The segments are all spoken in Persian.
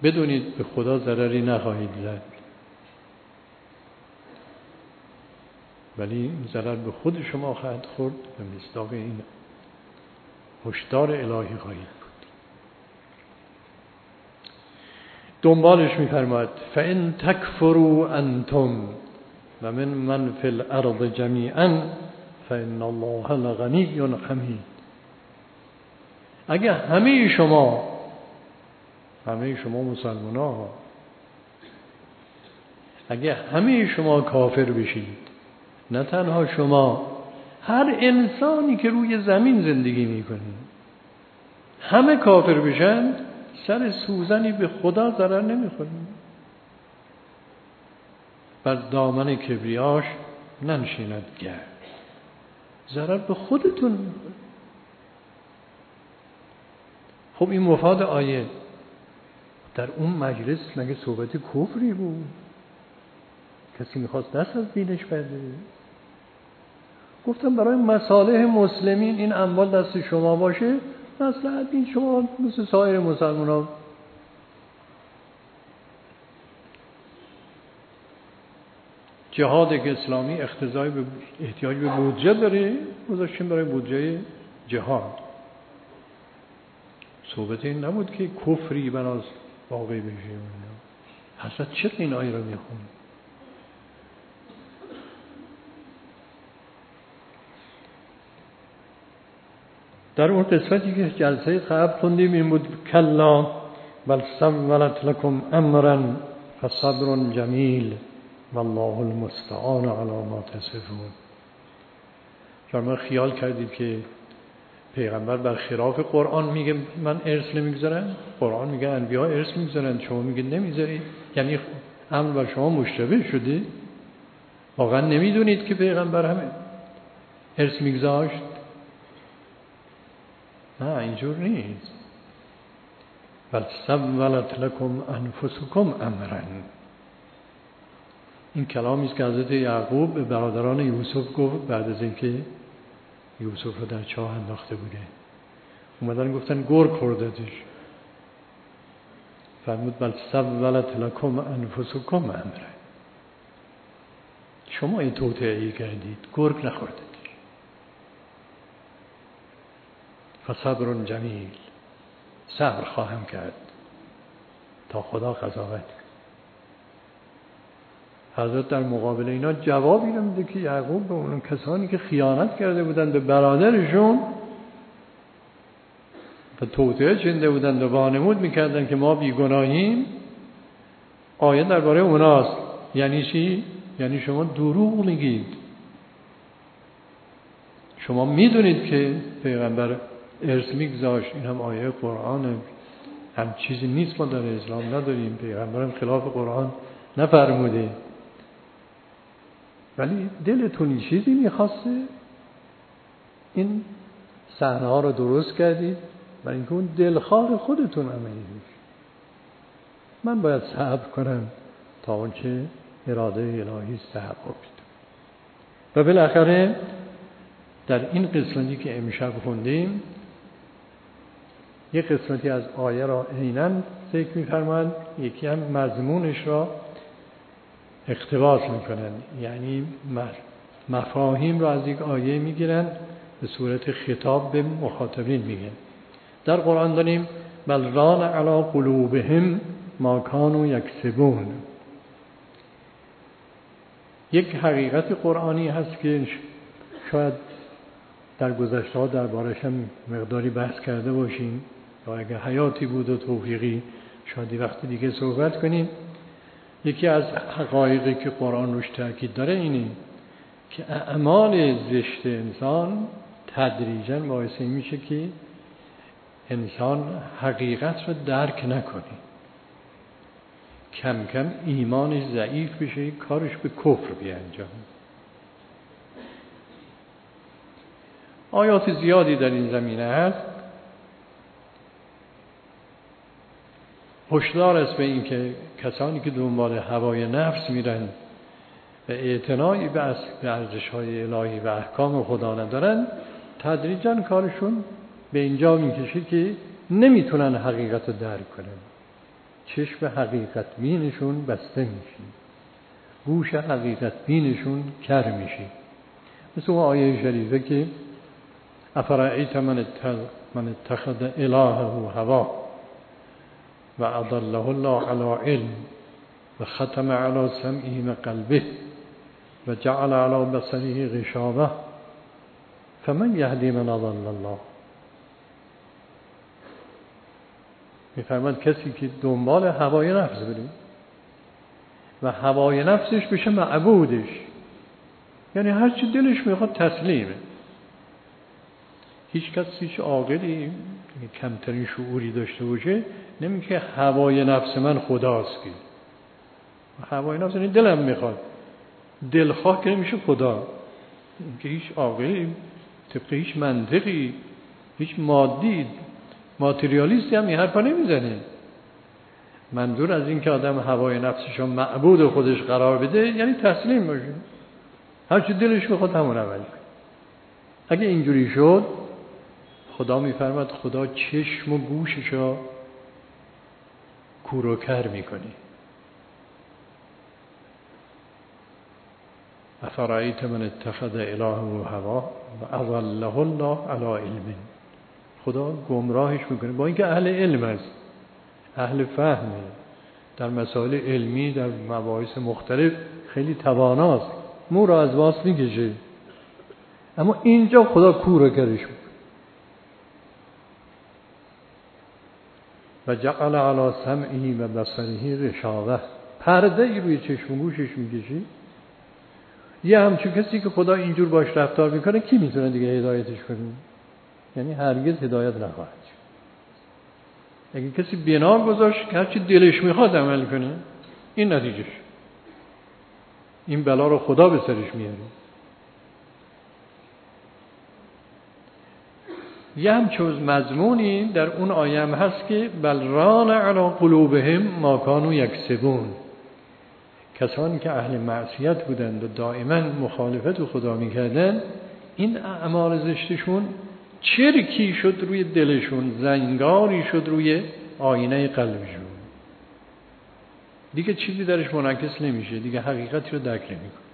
بدونید به خدا ضرری نخواهید زد، ولی این ضرر به خود شما خواهد خورد و مصداق این هشدار الهی خواهید بود. دنبالش می‌فرماید فَإِن تَكْفُرُوا أَنْتُمْ وَمِنْ مَنْ فِي الْأَرْضِ جَمِيعًا فَإِنَّ اللَّهَ لَغَنِيٌّ حَمِيدٌ. اگه همه شما مسلمان‌ها، اگه همه شما کافر بشید، نه تنها شما، هر انسانی که روی زمین زندگی میکنه همه کافر بشن، سر سوزنی به خدا ضرر نمیخوره، بر دامن کبریاش ننشیند گرد، ضرر به خودتون میخوره. خب این مفاد آیه در اون مجلس مگه صحبت کفری بود؟ کسی میخواست دست از دینش بده؟ گفتم برای مصالح مسلمین این اموال دست شما باشه، مصلحت این شما مثل سایر مسلمان ها. جهاد اسلامی احتیاج به بودجه داره، گذاشتیم برای بودجه جهاد. صحبت این نبود که کفری بناس واقع بشه. حضرت چرا این آیه رو میخونه؟ در اون قسمتی که جلسه قبل خوندیم این بود کلا بل سولت لکم امرا فصبر جمیل والله المستعان علی ما تصفون. شما خیال کردید که پیغمبر بر خلاف قرآن میگه من ارث نمیگذارم، قرآن میگه انبیا ارث میگذارن، شما میگه نمیذارید، یعنی امر بر شما مشتبه شده؟ واقعا نمیدونید که پیغمبر همه ارث میگذاشت؟ نه اینجور نیست. بل سولت لکم انفسکم امرا. این کلامی است که حضرت یعقوب به برادران یوسف گفت بعد از اینکه یوسف رو در چاه انداخته بوده. اومدن گفتن گرگ خوردتش. فرمود بل سولت لکم انفسکم امرا. شما این توطئه‌ای کردید، گرگ نخوردتش. فصبر جمیل. صبر خواهم کرد تا خدا قضاوت. حضرت در مقابل اینا جوابی نمیده که یعقوب به اون کسانی که خیانت کرده بودند به برادرشون و توطئه چنده بودند و وانمود میکردند که ما بیگناهیم، آیه درباره اوناست. یعنی چی؟ یعنی شما دروغ میگید. شما میدونید که پیغمبر ارث میگذاشت، این هم آیه قرآن، هم چیزی نیست ما در اسلام نداریم، پیغمبرم خلاف قرآن نفرموده، ولی دلتون چیزی میخواسته، این صحنه ها رو درست کردید برای اینکه اون دلخواه خودتون عملی بشه. من باید صبر کنم تا اون که اراده الهی صبر کنید. و بالاخره در این قسمتی که امشب خوندیم یک قسمتی از آیه را عیناً ذکر می‌فرمایند، یکی هم مضمونش را اقتباس می‌کنند، یعنی مفاهیم را از یک آیه می‌گیرند به صورت خطاب به مخاطبین میگن. در قرآن داریم بل ران علی قلوبهم ما کانوا یکسبون. یک حقیقت قرآنی هست که شاید در گذشته دربارش هم مقداری بحث کرده باشیم، یا اگر حیاتی بود و توفیقی شاید وقتی دیگه صحبت کنیم. یکی از حقایقی که قرآن روش تاکید داره اینه که اعمال زشت انسان تدریجاً باعث میشه که انسان حقیقت رو درک نکنه، کم کم ایمانش ضعیف بشه، کارش به کفر بیانجامه. آیات زیادی در این زمینه هست. هشدار است به این که کسانی که دنبال هوای نفس میرن و اعتنایی به ارزش‌های الهی و احکام خدا ندارن، تدریجاً کارشون به اینجا میکشه که نمیتونن حقیقت رو درک کنن. چشم حقیقت بینشون بسته میشه، گوش حقیقت بینشون کر میشه. مثل اون آیه شریفه که افرأیت من اتخذ الهه هوا و اضله الله علی علم و ختم علی سمعه و قلبه و جعل علی بصره غشاوه فمن یهدی من اضل الله. میفرماد کسی که دنبال هوای نفس بره و هوای نفسش بشه معبودش، یعنی هر چی دلش میخواد تسلیمه. هیچ عاقلی کمترین شعوری داشته باشه نمیگه هوای نفس من خداست. که هوای نفس یعنی دلم میخواد، دلخواه که نمیشه خدا. که هیچ عاقلی طبق هیچ منطقی، هیچ مادی ماتریالیستی هم این حرفا نمیزنه. منظور از این که آدم هوای نفسش رو معبود خودش قرار بده یعنی تسلیم باشه، هر چی دلش بخواد همون عمل کنه. اگه اینجوری شد خدا میفرماد خدا چشم و گوشش رو کور و کر میکنه. افرأیت من اتخذ الهه هوا و اضله الله علی علم. خدا گمراهش میکنه، با اینکه اهل علم است، اهل فهمه، در مسائل علمی در مباحث مختلف خیلی تواناست، مو را از واس میکشه، اما اینجا خدا کور و کرش میکنه. و جعل علی سمعه و بصره غشاوه، پرده ای روی چشم و گوشش میکشه. یه همچون کسی که خدا اینجور باش رفتار میکنه کی میتونه دیگه هدایتش کنه؟ یعنی هرگز هدایت نخواهد شد. اگه کسی بنا گذاشت که هرچی دلش میخواد عمل کنه، این نتیجهش، این بلا رو خدا به سرش میاره. یه همچون مضمونی در اون آیه هم هست که بل ران علی قلوبهم ما کانوا یکسبون. کسانی که اهل معصیت بودند و دائما مخالفت خدا میکردن، این اعمال زشتشون چرکی شد روی دلشون، زنگاری شد روی آینه قلبشون، دیگه چیزی درش منعکس نمیشه، دیگه حقیقتی رو درک نمیکنه.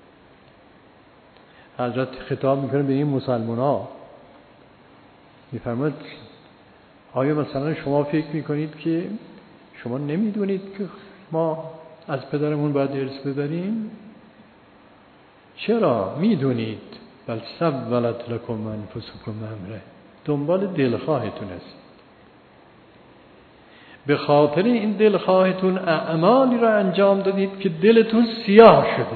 حضرت خطاب میکنه به این مسلمان‌ها، میفرماید آیا مثلا شما فکر میکنید که شما نمیدونید که ما از پدرمون باید ارث ببریم؟ چرا میدونید؟ بل سولت لکم انفسکم امره، دنبال دلخواهتون است. به خاطر این دلخواهتون اعمالی را انجام دادید که دلتون سیاه شده،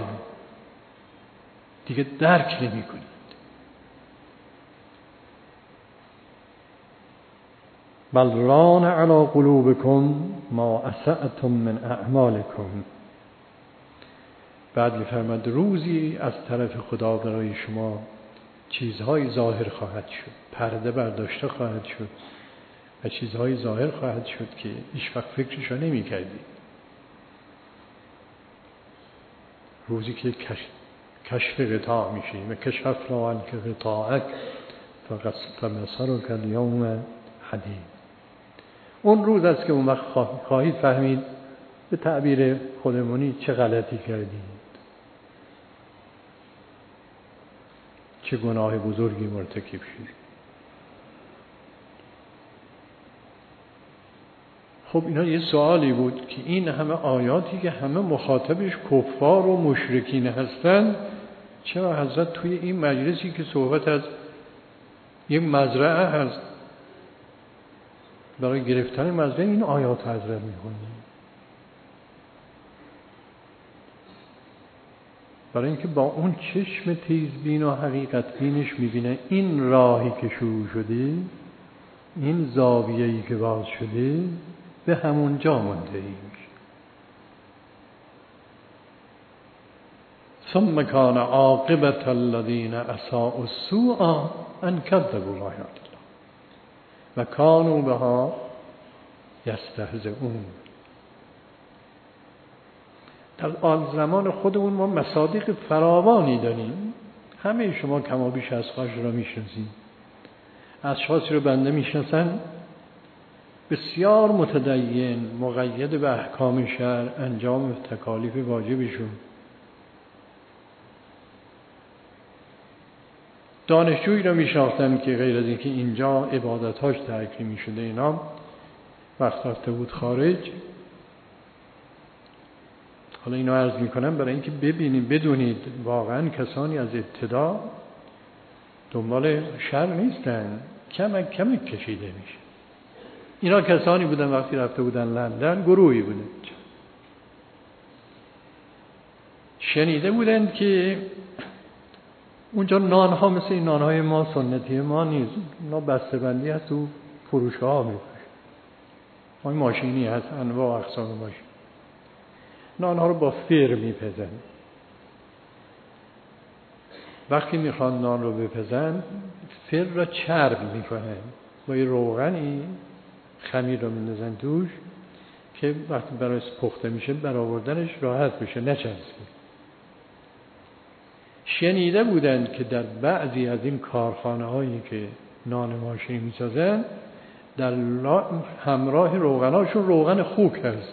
دیگه درک نمی کنید. بل ران علی قلوبکم ما اسأتم من اعمالکم. بعد می‌فرماید روزی از طرف خدا برای شما چیزهای ظاهر خواهد شد، پرده برداشته خواهد شد و چیزهای ظاهر خواهد شد که هیچ وقت فکرشو نمی‌کردید. روزی که کشف غطا میشه و کشفنا عنک غطاءک فبصرک الیوم حدید. اون روز است که اون وقت خواهید فهمید به تعبیر خودمونی چه غلطی کردید، چه گناه بزرگی مرتکب شدید. خب اینا یه سوالی بود که این همه آیاتی که همه مخاطبش کفار و مشرکین هستند، چرا حضرت توی این مجلسی که صحبت از یک مزرعه هست برای گرفتن مزرعه این آیات حضرت میخونه؟ برای اینکه با اون چشم تیزبین و حقیقت بینش میبینه این راهی که شروع شده، این زاویه‌ای که باز شده به همون جا منتهی میشه. ثم کان عاقبة الذین اساءوا السوء ان کذبوا آیات الله و کانوا بها یستهزئون. در آن زمان خودمون ما مصادیق فراوانی داریم، همه شما کما بیش اشخاص را میشناسید. اشخاصی رو بنده میشناسن بسیار متدین، مقید به احکام شرع، انجام تکالیف واجبشون. دانشجویی را می‌شناختم که غیر از اینکه اینجا عبادت‌هاش تحقیر می‌شده اینا، وقت رفته بود خارج. حالا اینو عرض می‌کنم برای اینکه ببینید، بدونید واقعاً کسانی از ابتدا دنبال شرع نیستن، کمک کشیده میشه. اینا کسانی بودن وقتی رفته بودن لندن، گروهی بودن، شنیده بودن که اونجا نانها مثل این نانهای ما سنتی ما نیست، اونا بسته‌بندی هست تو فروشگاه میفروشن، ما این ماشینی هست، انواع و اقسام ماشین. نانها رو با فر میپزن. وقتی میخوان نان رو بپزن، فر را چرب میکنن، با یه روغنی خمیر رو میندازن توش که وقتی برای پخته میشه برآوردنش راحت بشه، نچسبه. شنیده بودند که در بعضی از این کارخانه هایی که نان ماشینی میسازن، در همراه روغناشون روغن خوک هست.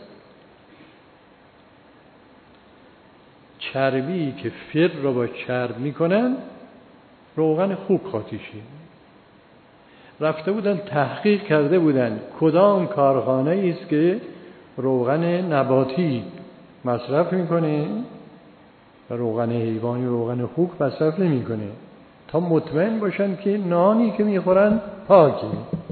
چربی که فر رو با چرب میکنن روغن خوک خاطیشی. رفته بودن تحقیق کرده بودن کدام کارخانه است که روغن نباتی مصرف میکنه و روغن حیوانی و روغن خوک مصرف نمیکنه، تا مطمئن باشن که نانی که میخورن پاکه.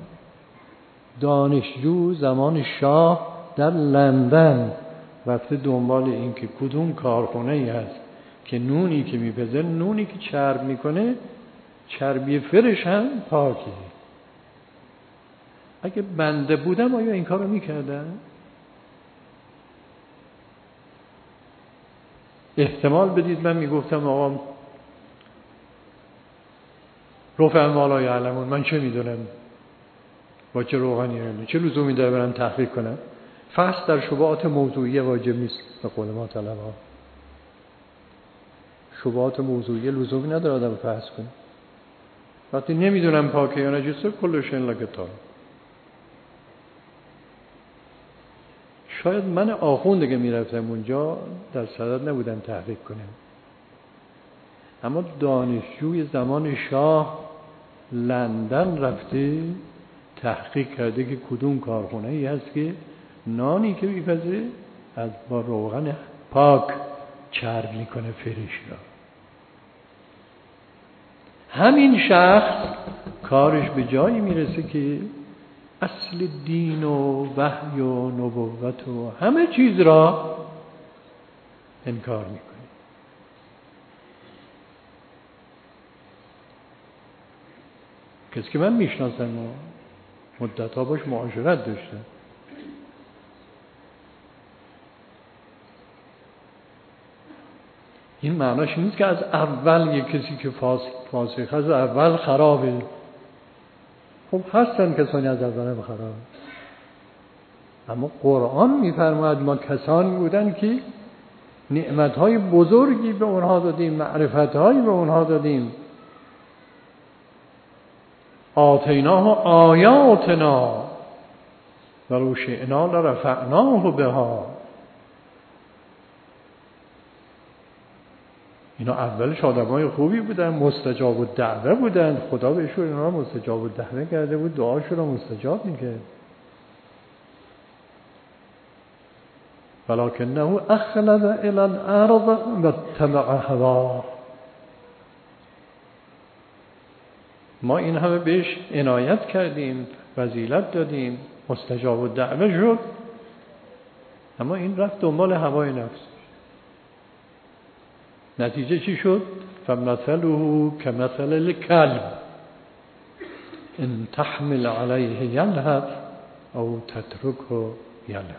دانشجو زمان شاه در لندن رفته دنبال این که کدوم کارخانه ای هست که نونی که میپزه، نونی که چرب میکنه چربی فرش هم پاکه. اگه بنده بودم آیا این کار رو میکردم؟ احتمال بدید من میگفتم آقا رفع ما لا یعلمون، من چه میدونم با چه روغنی هست، چه لزومی داره برم تحقیق کنم؟ فحص در شبهات موضوعیه واجب نیست به قول ما طلبا. شبهات موضوعیه لزومی نداره آدم فحص کنه. وقتی نمیدونم پاکه یا نجسه کلش این لکتاب. شاید من آخوند دیگه میرفتم اونجا در صدد نبودم تحقیق کنم، اما دانشجوی زمان شاه لندن رفته تحقیق کرده که کدوم کارخانه ای هست که نانی که میپزه از با روغن پاک چرب میکنه فرش را. همین شخص کارش به جایی میرسه که اصل دین و وحی و نبوت و همه چیز را انکار میکنه. کسی که من میشناسم و مدت‌ها باش معاشرت داشتم، این معناش نیست که از اول یک کسی که فاسق از اول خرابه. خب هستن کسانی از اول خراب، اما قرآن میفرماید ما کسانی بودن که نعمت‌های بزرگی به اونها دادیم، معرفت‌هایی به اونها دادیم. آتیناه آیاتنا ولو شئنا لرفعناه بها. اینا اولش آدمای خوبی بودن، مستجاب الدعوه بودن، خدا بهشون اینا مستجاب الدعوه کرده بود، دعاشون رو مستجاب میکرد. ولکنه اخلد الی الارض واتبع هواه. ما این همه بهش عنایت کردیم، فضیلت دادیم، مستجاب الدعوه شد، اما این رفت دنبال هوای نفس. نتیجه چی شد؟ فمثله کمثل الکلب ان تحمل علیه یلهث او تترکه یلهث.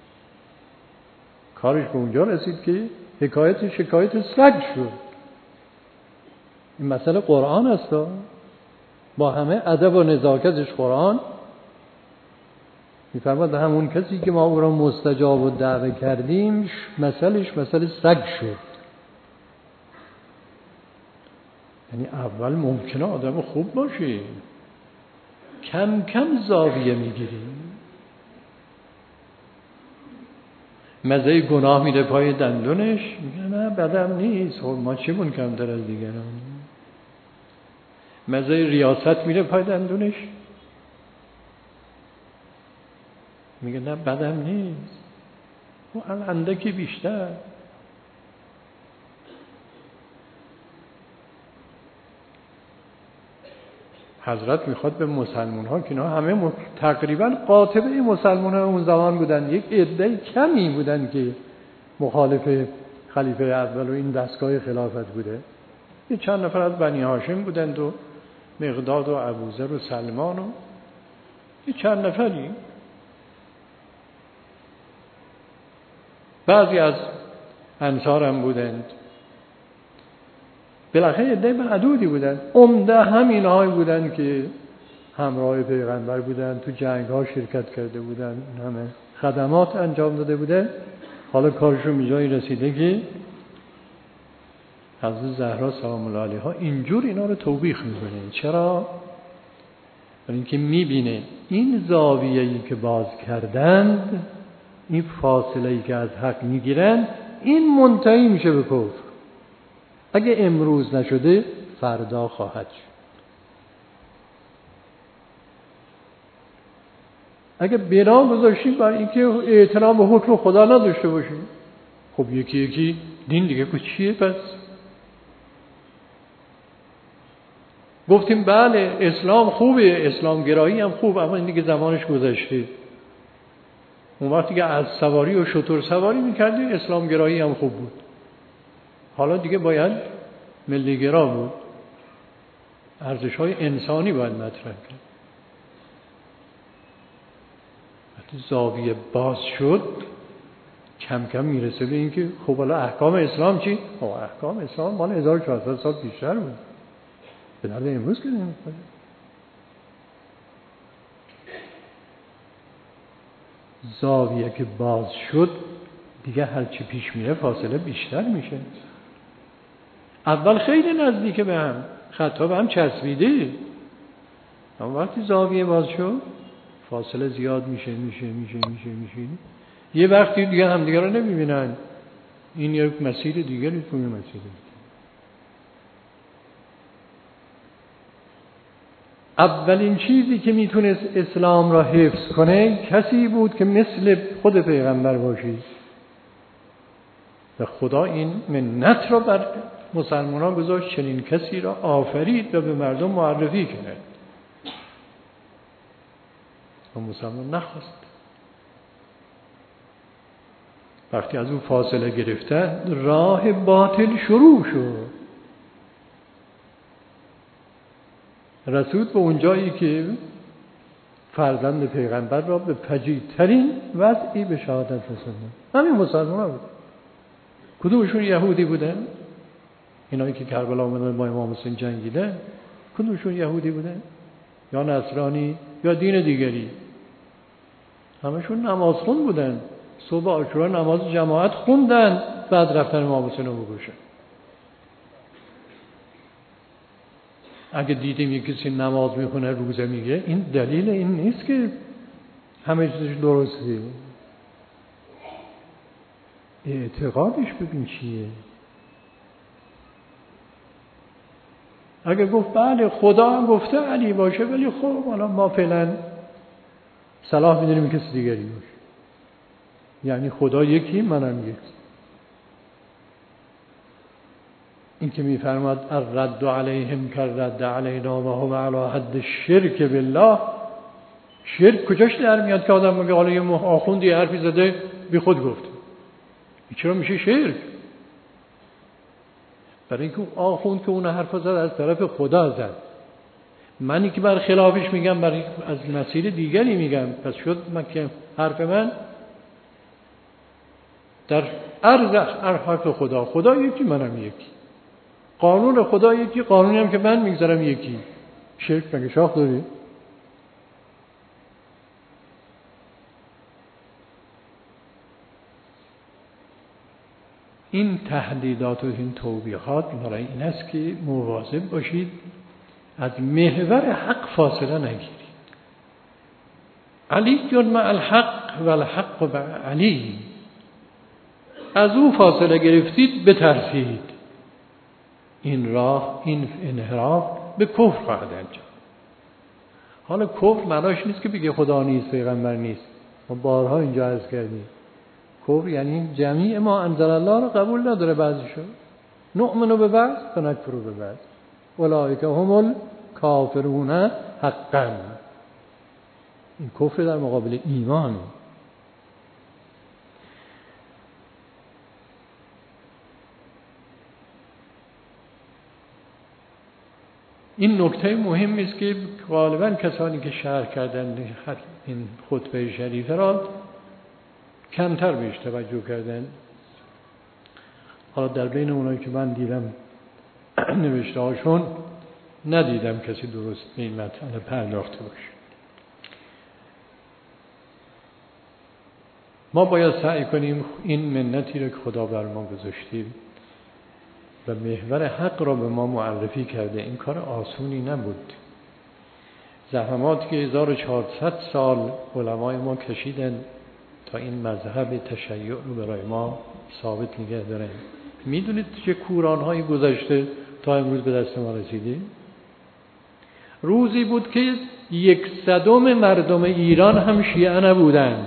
کارش به اونجا رسید که شکایت سگ شد. این مسئله قرآن است، با همه ادب و نزاکتش قرآن میفرماد همون کسی که ما او را مستجاب و دعوه کردیم مسئله سگ شد. یعنی اول ممکنه آدم خوب باشی، کم کم زاویه میگیری، مزه گناه میره پای دندونش، میگه نه بدم نیست، خب ما چیمون کمتر از دیگران. مزه ریاست میره پای دندونش، میگه نه بدم نیست، و اندکی بیشتر. حضرت میخواد به مسلمان ها که اینا همه تقریبا قاطبه مسلمان ها اون زمان بودن، یک عده کمی بودن که مخالف خلیفه اول و این دستگاه خلافت بوده. یه چند نفر از بنی هاشم بودند و مقداد و ابوذر و سلمان و یه چند نفری. بعضی از انصار هم بودند. بالاخره عده معدودی بودند. عمده همین های بودند که همراه پیغمبر بودند، تو جنگ ها شرکت کرده بودند، همه خدمات انجام داده بودند. حالا کارشون به جایی رسیده که حضرت زهرا سلام الله علیها اینجور اینا رو توبیخ میکنه. چرا؟ برای اینکه میبینه این زاویه‌ای که باز کردند، این فاصله‌ای که از حق میگیرن، این منتهی میشه به کفر. اگه امروز نشده فردا خواهد شد. اگه بنا گذاشتیم برای اینکه اعتنام به حکم خدا نداشته باشیم، خب یکی یکی دین دیگه که چیه؟ پس گفتیم بله اسلام خوبه، اسلام گرایی هم خوب، اما این دیگه زمانش گذشته. اون وقتی که از سواری و شتر سواری میکردی اسلام گرایی هم خوب بود. حالا دیگه باید ملی گرا بود، ارزش های انسانی باید مطرح کرد. وقتی زاویه باز شد کم کم میرسه به این که خب حالا احکام اسلام چی؟ احکام اسلام مال 1400 سال بیشتر بود، به درد امروز که نمیخوره. زاویه که باز شد دیگه هرچی پیش میره فاصله بیشتر میشه. اول خیلی نزدیک به هم، خطا به هم چسبیده، اما وقتی زاویه باز شد فاصله زیاد میشه. یه وقتی دیگه هم دیگه رو نمیبینن. این یک مسیر دیگری تو این مسیر. اولین چیزی که میتونست اسلام را حفظ کنه کسی بود که مثل خود پیغمبر باشید. و خدا این منت را بر مسلمانان گذاشت، چنین کسی را آفرید و به مردم معرفی کرد. و مسلمان نخواست. وقتی از اون فاصله گرفتن راه باطل شروع شد. رسول به اون جایی که فرزند پیغمبر را به پجیدترین وضعی به شهادت رسوندن. همین مسلمان بود. کدومشون یهودی بودن؟ اینایی که کربلا اومدن با امام حسین جنگیدن، کدومشون یهودی بودن؟ یا نصرانی یا دین دیگری؟ همشون نمازخون بودن. صبح عاشورا نماز جماعت خوندن، بعد رفتن امام حسین رو بکشن. اگه دیدیم یک کسی نماز میخونه روزه میگه، این دلیل این نیست که همه چیزش درسته. اعتقادش ببین چیه. اگه گفت بله خدا هم گفته علی باشه، ولی خب حالا ما فعلا صلاح میدونیم کسی دیگری باشه، یعنی خدا یکی منم یکی. این که میفرماد الرد علیهم کرد علینا و هم علی حد الشرک بالله، شرک کجاش در میاد که آدم میگه حالا یه آخوندی حرفی زده بی خود گفت، این چرا میشه شرک؟ برای اینکه آخوند که اون حرف زد از طرف خدا زد، منی که بر خلافش میگم برای از مسیر دیگری میگم، پس شد من که حرف من در عرض حرف خدا، خدا یکی منم یکی، قانون خدا یکی، قانونی هم که من میگذارم یکی. شرک مگه شاخ داری؟ این تهدیدات و این توبیخات برای این است که مواظب باشید از محور حق فاصله نگیرید. علی مع الحق و الحق مع علی. از او فاصله گرفتید بترسید. این راه، این انحراف به کفر خواهد انجام. حالا کفر معناش نیست که بگه خدا نیست، پیغمبر نیست. ما بارها اینجا عرض کردیم کفر یعنی جمیع ما انزل الله رو قبول نداره. بعضیشو نؤمن به بعض و نکفر به بعض، اولئک هم الکافرون حقا. این کفر در مقابل ایمان. این نکته مهمی است که غالبا کسانی که شرح کردن این خطبه شریفه را کمتر بهش توجه کردن. حالا در بین اونایی که من دیدم نوشته هاشون ندیدم کسی درست به این مطلب پرداخته باشه. ما باید سعی کنیم این منتی رو که خدا بر ما گذاشته و محور حق را به ما معرفی کرده، این کار آسونی نبود. زحماتی که 1400 سال علمای ما کشیدن تا این مذهب تشیع رو برای ما ثابت نگه دارن. میدونید چه کوران‌هایی گذشته تا امروز به دست ما رسیده؟ روزی بود که 1/100 مردم ایران هم شیعه نبودند.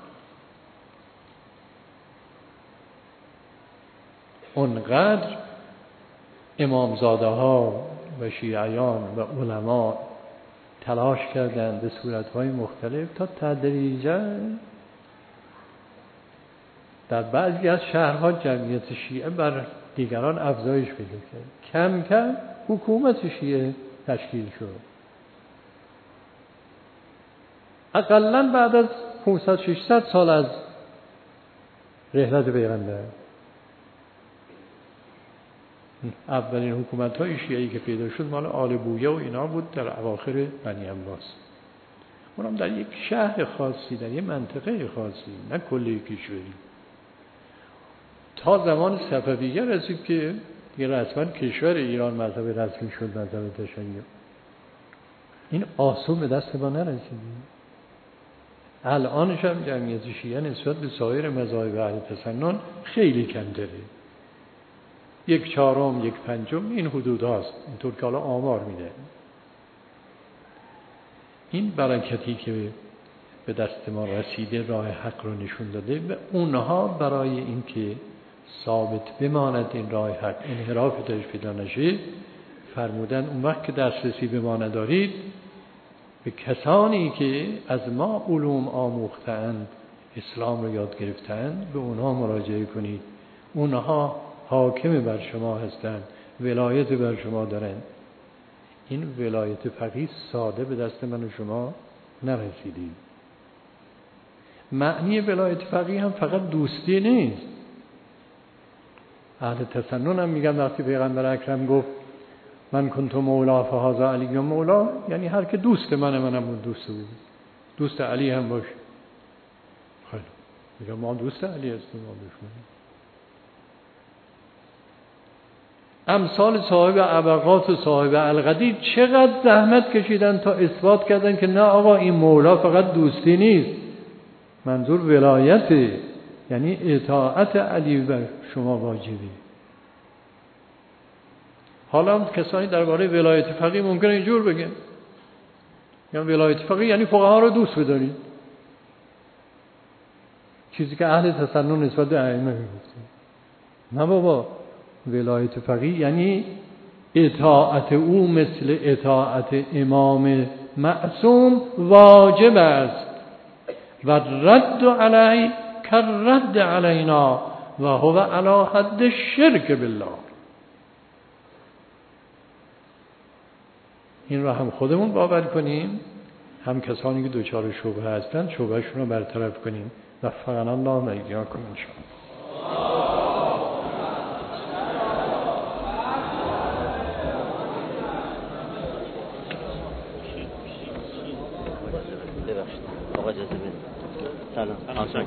اونقدر امامزاده ها و شیعیان و علما تلاش کردند به صورت‌های مختلف تا تدریجاً در بعضی از شهرها جمعیت شیعه بر دیگران افزایش پیدا کرد. کم کم حکومت شیعه تشکیل شد. اقلاً بعد از 500-600 سال از رحلت پیغمبر اولین حکومت‌های شیعی که پیدا شد مال آل بویه و اینا بود در اواخر بنی عباس. اونم در یک شهر خاصی، در یک منطقه خاصی، نه کل کشوری. تا زمان صفویه رسید که دیگه رسما کشور ایران مذهب رسمی شد، مذهب تشیع. این آسون به دست ما نرسید. الانش هم جمعیت شیعه نسبت به سایر مذاهب اهل تسنن خیلی کمتره. 1/4 1/5 این حدود هاست. اینطور که حالا آمار میده. این برکتی که به دست ما رسیده راه حق رو نشون داده و اونها برای اینکه ثابت بماند این راه حق، انحراف درش پیدا نشه، فرمودن اون وقت که دسترسی به ما ندارید به کسانی که از ما علوم آموختند، اسلام رو یاد گرفتند، به اونها مراجعه کنید. اونها حاکم بر شما هستند، ولایت بر شما دارند. این ولایت فقیه ساده به دست من و شما نرسیدید. معنی ولایت فقیه هم فقط دوستی نیست. اهل تسنن هم میگن وقتی پیغمبر اکرم گفت من کنت مولا فهذا علی مولا، یعنی هر که دوست منم دوست بود. دوست علی هم باش. خیلی میگم ما دوست علی هستیم، ما دشمنیم. امثال صاحب ابقات و صاحب القدیر چقدر زحمت کشیدن تا اثبات کردن که نه آقا این مولا فقط دوستی نیست، منظور ولایته، یعنی اطاعت علی بر شما واجبه. حالا کسانی درباره ولایت فقیه ممکنه اینجور بگن، یعنی ولایت فقیه یعنی فقها رو دوست بدارید، چیزی که اهل تسنن نسبت به ائمه میگفتن. نه بابا، ولایت فقیه یعنی اطاعت او مثل اطاعت امام معصوم واجب است و رد علی کرد علینا و هو علی حد الشرک بالله. این رو هم خودمون باور کنیم، هم کسانی که دوچار شبهه هستند شبههشون رو برطرف کنیم. وفقنا الله و ایاکم ان شاء الله.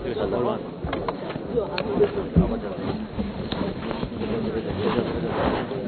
سلام.